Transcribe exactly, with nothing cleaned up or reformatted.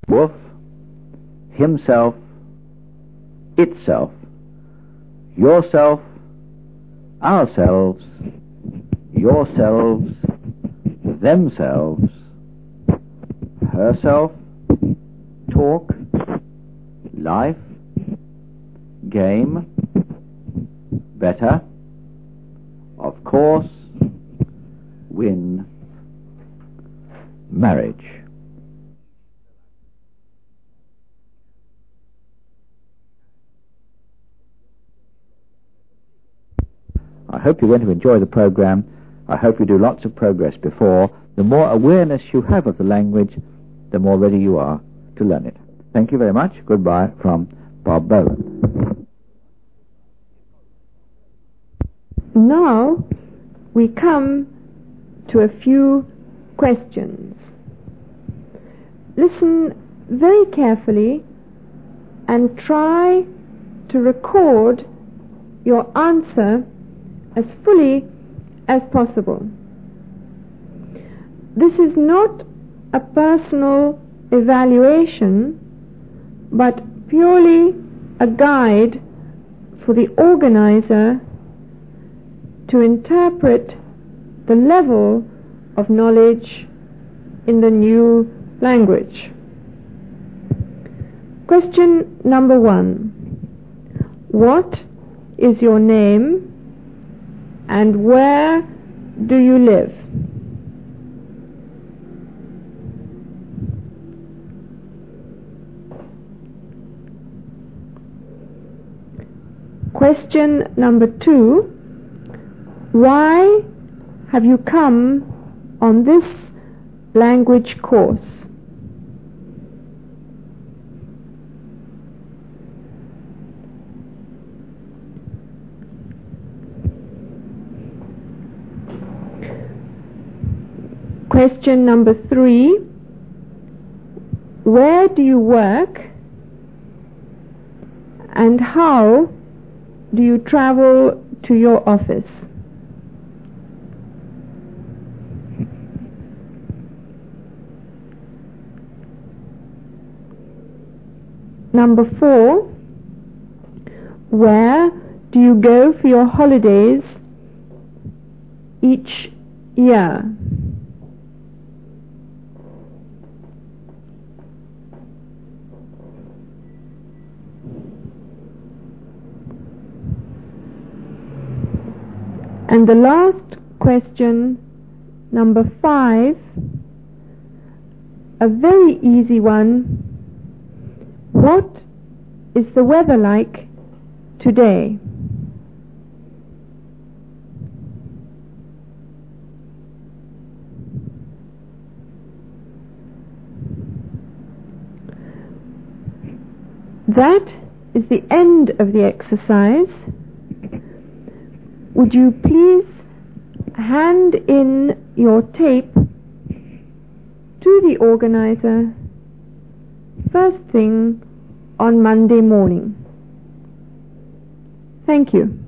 Wolf, himself, itself, yourself, ourselves, yourselves, themselves, herself, talk, life, game, better, of course, win, marriage. I hope you're going to enjoy the program. I hope you do lots of progress before. The more awareness you have of the language, the more ready you are to learn it. Thank you very much. Goodbye from Bob Bowen. Now we come to a few questions. Listen very carefully and try to record your answer as fully as possible. This is not a personal evaluation, but purely a guide for the organizer to interpret the level of knowledge in the new language. Question number one. What is your name and where do you live? Question number two. Why have you come on this language course? Question number three. Where do you work and how do you travel to your office? Number four. Where do you go for your holidays each year? And the last question, number five, a very easy one. What is the weather like today? That is the end of the exercise. Would you please hand in your tape to the organizer first thing on Monday morning? Thank you.